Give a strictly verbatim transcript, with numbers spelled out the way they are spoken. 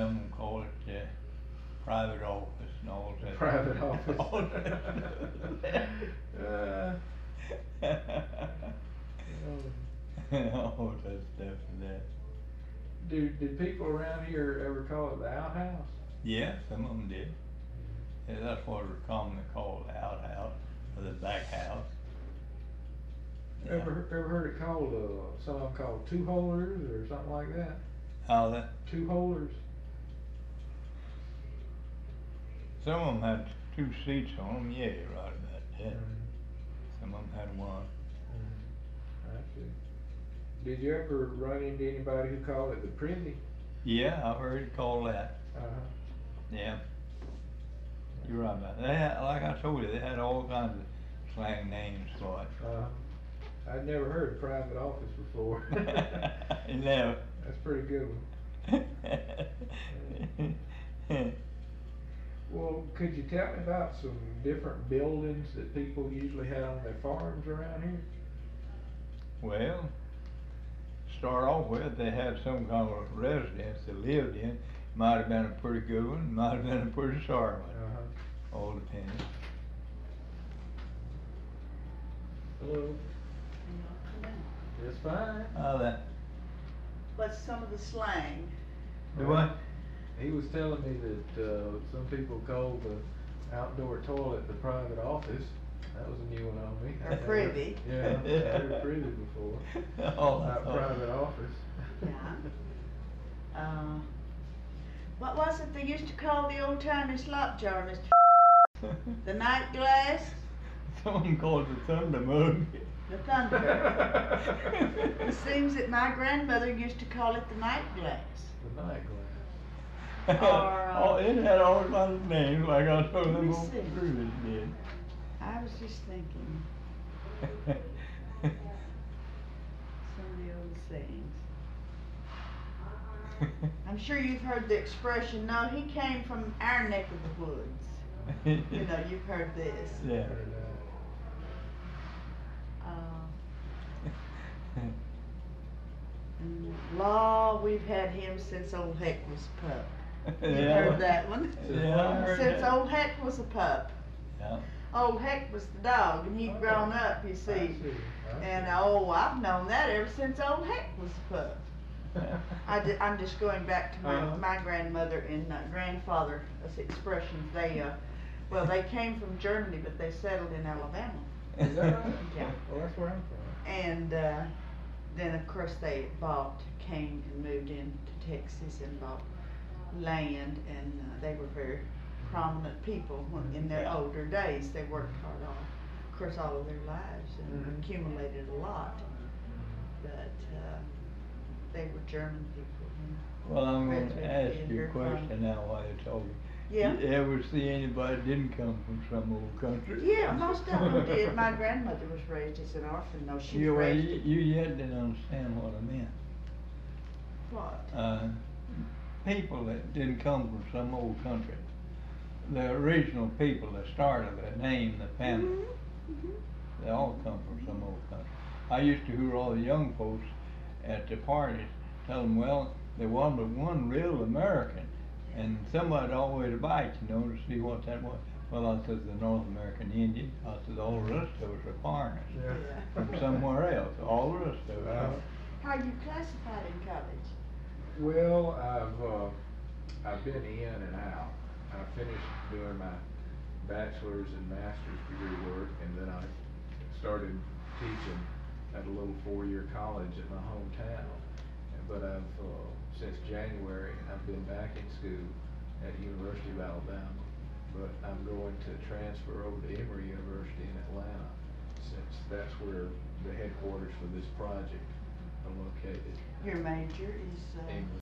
some of them call it, uh, private office and all that. Private office. All that. Uh, Oh, that's definitely. Do, did people around here ever call it the outhouse? Yeah, some of them did. Yeah, that's what are commonly called the outhouse, or the back house. Yeah. Ever, ever heard it called, uh, some of them called two-holers or something like that? How that, Two-holers? some of them had two seats on them, yeah, you're right about that. Mhm. Some of them had one. Mhm. I see. Did you ever run into anybody who called it the privy? Yeah, I've heard it called that, Uh-huh. yeah. You're right about that. They had, like I told you, they had all kinds of slang names for it. Uh, I'd never heard of private office before. No. That's a pretty good one. Well, could you tell me about some different buildings that people usually had on their farms around here? Well, start off with, they had some kind of residence they lived in. Might have been a pretty good one, might have been a pretty sorry one. Uh-huh. All depends. Hello. It's fine. How that, What's some of the slang? do what? He was telling me that, uh, some people call the outdoor toilet the private office. That was a new one on me. Or privy. Yeah, I've heard privy before. Oh, Not oh. private office. Yeah. Uh, what was it they used to call the old timey slop jar, Mister The night glass? Someone called it the thunder mug. The thunder. It seems that my grandmother used to call it the night glass. The night glass. Or, uh, Oh, it had all kinds of names, like I told Let them me old see. cruisers did. I was just thinking, some of the old sayings. I'm sure you've heard the expression, no, he came from our neck of the woods. You know, you've heard this. Yeah. Heard Uh, and law, we've had him since old Heck was a pup. You Yeah. heard that one? Yeah, I heard Since that. old Heck was a pup. Yeah. Old Heck was the dog, and he'd Oh, grown up, you I see. see, I And see. oh, I've known that ever since old Heck was a pup. I di- I'm just going back to my, Uh-huh. my grandmother and uh, grandfather's expressions. They, uh, well, they came from Germany, but they settled in Alabama. Is that right? Yeah. Well, that's where I'm from. And uh, then, of course, they bought, came and moved into Texas and bought land, and uh, they were very prominent people when, in their Yeah. older days. They worked hard all, of course, all of their lives and Mhm. accumulated a lot. But uh, they were German people. and Well, I'm raised gonna with ask being you a very fond. question now while you're talking. Yeah. You ever see anybody that didn't come from some old country? Yeah, most of them did. My grandmother was raised as an orphan, though she You, was well, raised. you, you yet didn't understand what I meant. What? Uh, people that didn't come from some old country. The original people that started the name, the family, Mhm, mhm. they all come from some old country. I used to hear all the young folks at the parties tell them, well, there wasn't but one real American, and somebody'd always bite, you know, to see what that was. Well, I says the North American Indian. I says all the rest of us are foreigners Yeah. from somewhere else. All the rest of us. Uh, How are you classified in college? Well, I've, uh, I've been in and out. I finished doing my bachelor's and master's degree work, and then I started teaching at a little four-year college in my hometown. And- But I've, uh, since January, I've been back in school at University of Alabama. But I'm going to transfer over to Emory University in Atlanta, since that's where the headquarters for this project are located. Your major is uh, English.